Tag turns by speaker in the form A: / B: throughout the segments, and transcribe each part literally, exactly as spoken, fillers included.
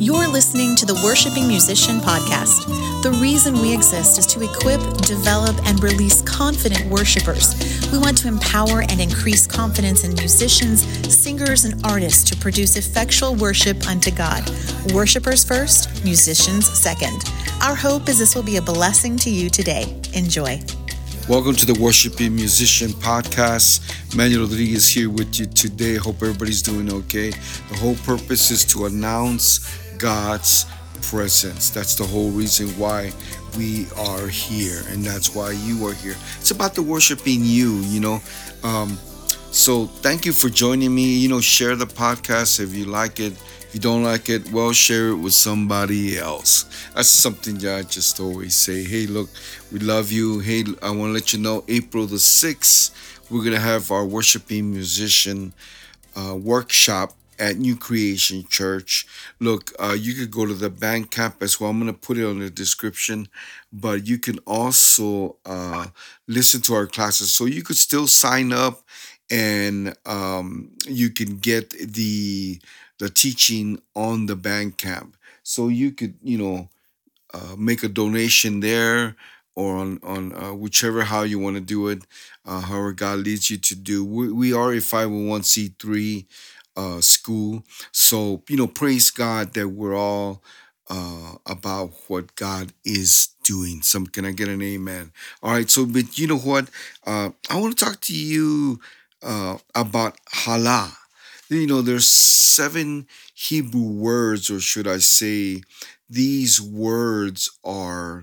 A: You're listening to the Worshiping Musician Podcast. The reason we exist is to equip, develop, and release confident worshipers. We want to empower and increase confidence in musicians, singers, and artists to produce effectual worship unto God. Worshipers first, musicians second. Our hope is this will be a blessing to you today. Enjoy.
B: Welcome to the Worshiping Musician Podcast. Manuel Rodriguez here with you today. Hope everybody's doing okay. The whole purpose is to announce God's presence. That's the whole reason why we are here, and that's why you are here. It's about the worshiping you, you know. Um, so thank you for joining me. You know, share the podcast if you like it. If you don't like it, well, share it with somebody else. That's something that I just always say. Hey, look, we love you. Hey, I want to let you know, April the sixth, we're going to have our Worshiping Musician uh, workshop at New Creation Church. Look, uh, you could go to the Bandcamp as well. I'm going to put it on the description, but you can also uh, listen to our classes. So you could still sign up and um, you can get the the teaching on the Bandcamp. So you could, you know, uh, make a donation there or on, on uh, whichever how you want to do it, uh, however God leads you to do. We, we are a five oh one c three uh, school. So, you know, praise God that we're all uh, about what God is doing. Some, can I get an amen? All right. So, but you know what? Uh, I want to talk to you uh, about Halah. You know, there's seven Hebrew words, or should I say, these words are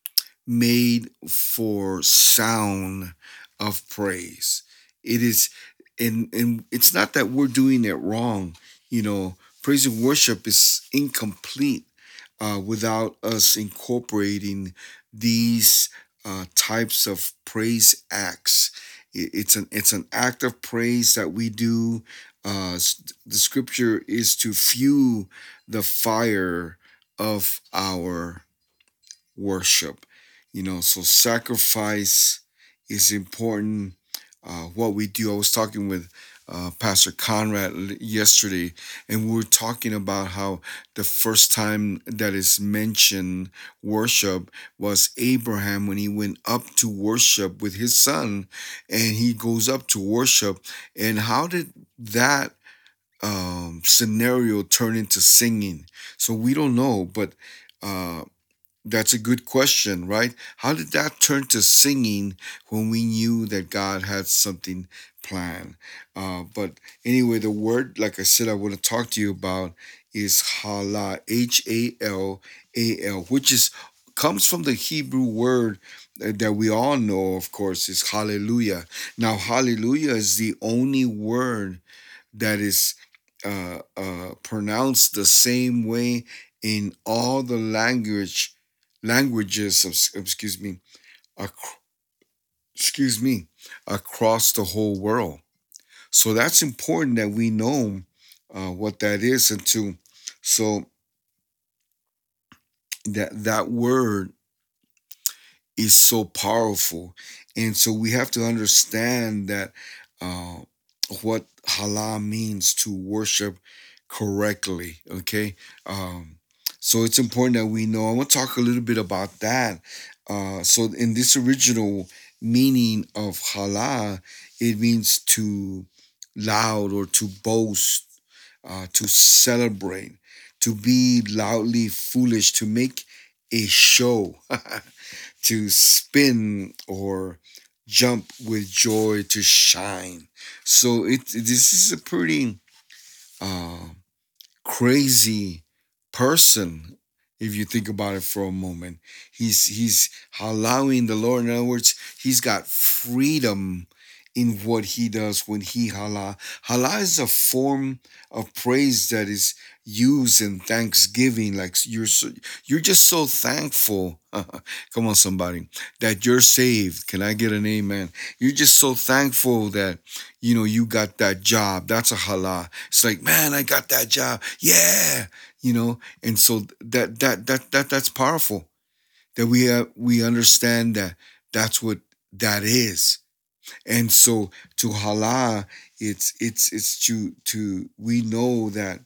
B: made for sound of praise. It is, and, and it's not that we're doing it wrong. You know, praise and worship is incomplete uh, without us incorporating these uh, types of praise acts. It's an it's an act of praise that we do. Uh, the scripture is to fuel the fire of our worship. You know, so sacrifice is important. Uh, what we do. I was talking with uh, Pastor Conrad yesterday, and we were talking about how the first time that is mentioned worship was Abraham when he went up to worship with his son, and he goes up to worship. And how did that um, scenario turn into singing? So we don't know, but uh, that's a good question, right? How did that turn to singing when we knew that God had something planned? Uh, but anyway, the word, like I said, I want to talk to you about is Halah, H A L A L, which is comes from the Hebrew word that we all know, of course, is hallelujah. Now, hallelujah is the only word that is uh, uh, pronounced the same way in all the language languages of, excuse me, ac- excuse me, across the whole world. So that's important that we know uh, what that is, and to so that that word is so powerful, and so we have to understand that uh, what halal means to worship correctly. Okay, um, so it's important that we know. I want to talk a little bit about that. Uh, so in this original meaning of halal, it means to loud or to boast, uh, to celebrate, to be loudly foolish, to make a show, to spin or jump with joy, to shine. So it this is a pretty uh, crazy person if you think about it for a moment. He's he's allowing the Lord. In other words, he's got freedom in what he does when he halal. Halal is a form of praise that is used in thanksgiving. Like you're so, you're just so thankful. Come on, somebody, that you're saved. Can I get an amen? You're just so thankful that you know you got that job. That's a halal. It's like, man, I got that job. Yeah, you know. And so that that that that that's powerful. That we uh, we understand that that's what that is. And so to halal, it's it's it's to to we know that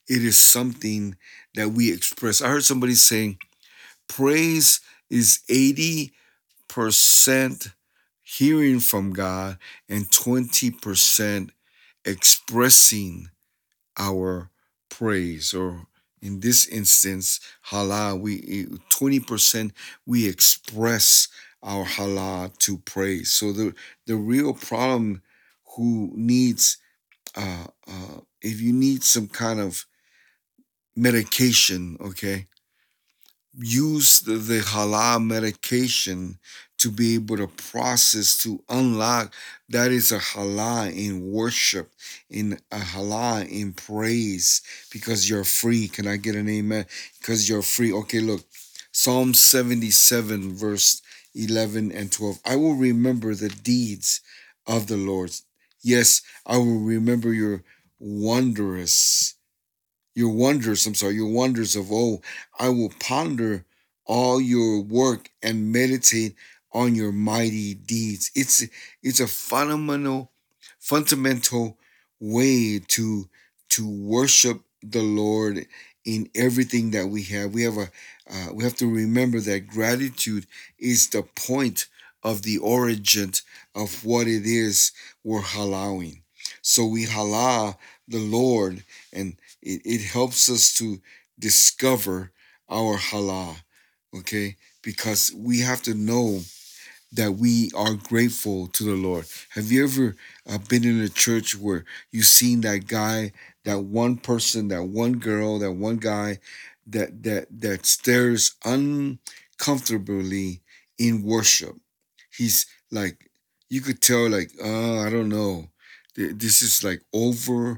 B: It is something that we express. I heard somebody saying praise is eighty percent hearing from God and twenty percent expressing our praise, or in this instance halal, we twenty percent we express our halal to praise. So the the real problem, who needs uh, uh if you need some kind of medication, okay, use the, the halal medication to be able to process, to unlock. That is a halal in worship, in a halal in praise, because you're free. Can I get an amen? Because you're free. Okay, look, Psalm seventy-seven, verse eleven and twelve. I will remember the deeds of the Lord. Yes, I will remember your wondrous your wonders, I'm sorry, your wonders of old. I will ponder all your work and meditate on your mighty deeds. It's it's a fundamental fundamental way to to worship the Lord in everything that we have. We have a uh, we have to remember that gratitude is the point of the origin of what it is we're allowing. So we halal the Lord, and it, it helps us to discover our halal, okay? Because we have to know that we are grateful to the Lord. Have you ever uh, been in a church where you seen that guy, that one person, that one girl, that one guy that that that stares uncomfortably in worship? He's like, you could tell, like, uh, I don't know. Th- This is like overly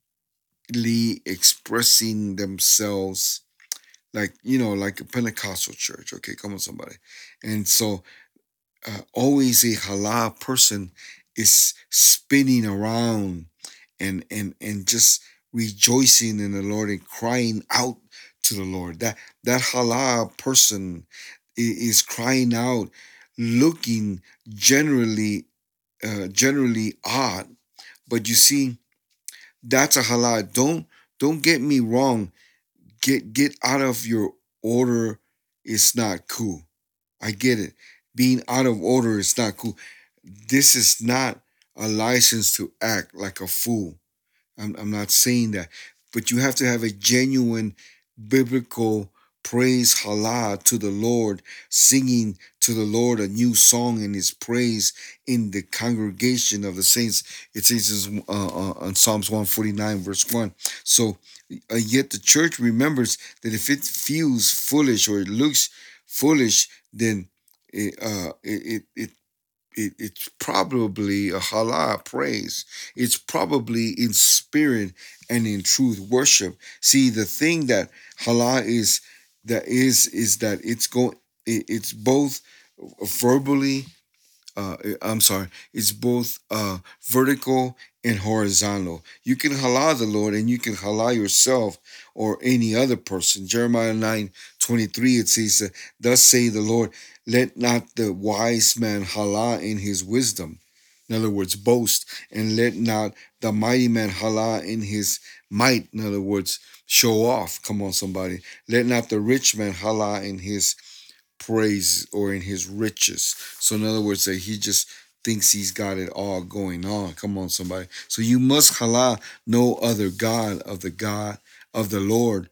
B: expressing themselves, like, you know, like a Pentecostal church. Okay, come on, somebody. And so uh, always a halal person is spinning around and and and just rejoicing in the Lord and crying out to the Lord. That that halal person i- is crying out, looking generally uh, generally odd. But you see, that's a halal. Don't don't get me wrong. Get get out of your order is not cool. I get it. Being out of order is not cool. This is not a license to act like a fool. I'm, I'm not saying that. But you have to have a genuine biblical praise halal to the Lord, singing to the Lord a new song in his praise in the congregation of the saints. It says uh, uh, on Psalms one forty-nine, verse one. So, uh, yet the church remembers that if it feels foolish or it looks foolish, then it, uh, it, it, it it, it's probably a halal praise. It's probably in spirit and in truth worship. See, the thing that halal is that is is that it's going it, it's both verbally uh, I'm sorry, it's both uh, vertical and horizontal. You can halal the Lord and you can halal yourself or any other person. Jeremiah nine twenty-three, it says, uh, thus say the Lord, let not the wise man halal in his wisdom. In other words, boast, and let not the mighty man halal in his might. In other words, show off. Come on, somebody. Let not the rich man halal in his praise or in his riches. So in other words, that he just thinks he's got it all going on. Come on, somebody. So you must halal no other God of the God of the Lord.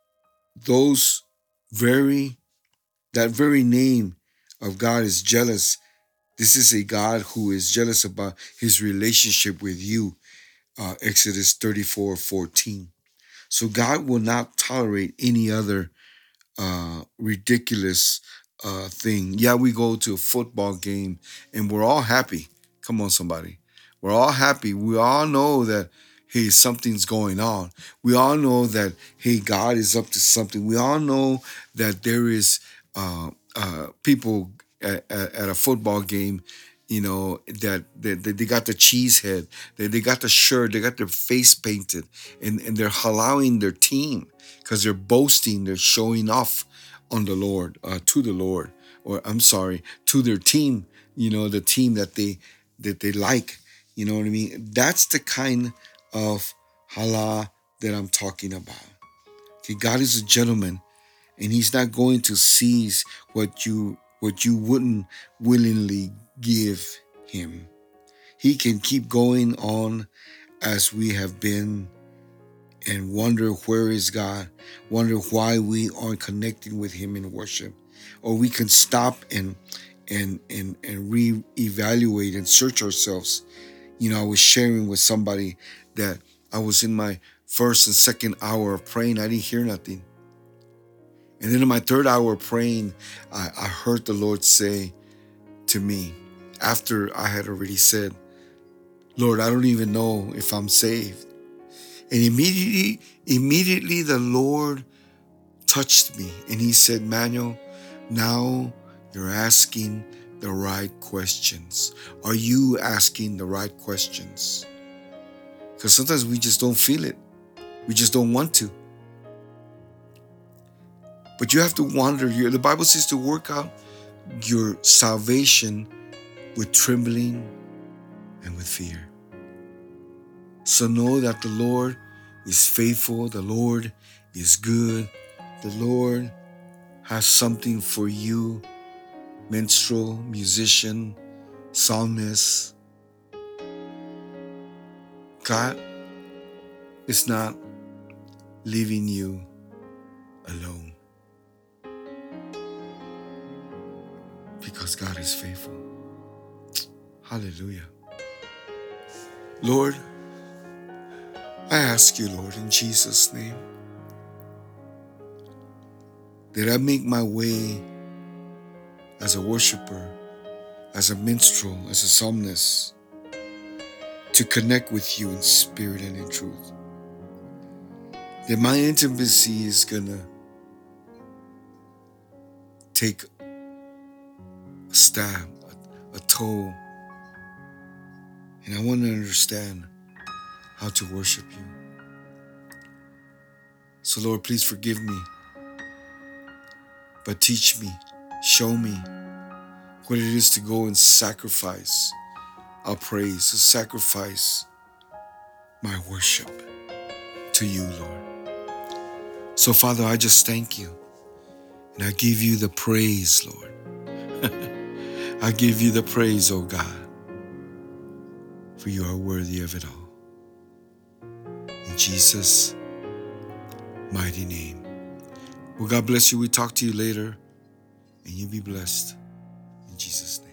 B: Those very that very name of God is jealous. This is a God who is jealous about his relationship with you. Uh, Exodus thirty-four fourteen. So God will not tolerate any other uh, ridiculous uh, thing. Yeah, we go to a football game and we're all happy. Come on, somebody. We're all happy. We all know that, hey, something's going on. We all know that, hey, God is up to something. We all know that there is uh, uh, people at, at, at a football game, you know, that, that, that they got the cheese head, they, they got the shirt, they got their face painted, and, and they're allowing their team because they're boasting, they're showing off on the Lord, uh, to the Lord, or I'm sorry, to their team, you know, the team that they that they like, you know what I mean? That's the kind of halal that I'm talking about. Okay, God is a gentleman, and He's not going to seize what you what you wouldn't willingly give Him. He can keep going on as we have been and wonder where is God, wonder why we aren't connecting with Him in worship. Or we can stop and and and and reevaluate and search ourselves. You know, I was sharing with somebody that I was in my first and second hour of praying. I didn't hear nothing. And then in my third hour of praying, I, I heard the Lord say to me, after I had already said, Lord, I don't even know if I'm saved. And immediately, immediately the Lord touched me and He said, Manuel, now you're asking the right questions. Are you asking the right questions? Because sometimes we just don't feel it. We just don't want to. But you have to wander. The Bible says to work out your salvation with trembling and with fear. So know that the Lord is faithful. The Lord is good. The Lord has something for you, minstrel, musician, psalmist. God is not leaving you alone, because God is faithful. Hallelujah. Lord, I ask you, Lord, in Jesus' name, that I make my way as a worshiper, as a minstrel, as a psalmist, to connect with you in spirit and in truth. That my intimacy is gonna take a stab, a, a toll, and I want to understand how to worship you. So Lord, please forgive me, but teach me, show me what it is to go and sacrifice our praise, to sacrifice my worship to you, Lord. So Father, I just thank you, and I give you the praise, Lord. I give you the praise, oh God, for you are worthy of it all. In Jesus' mighty name. Well, God bless you. We'll talk to you later, and you be blessed. In Jesus' name.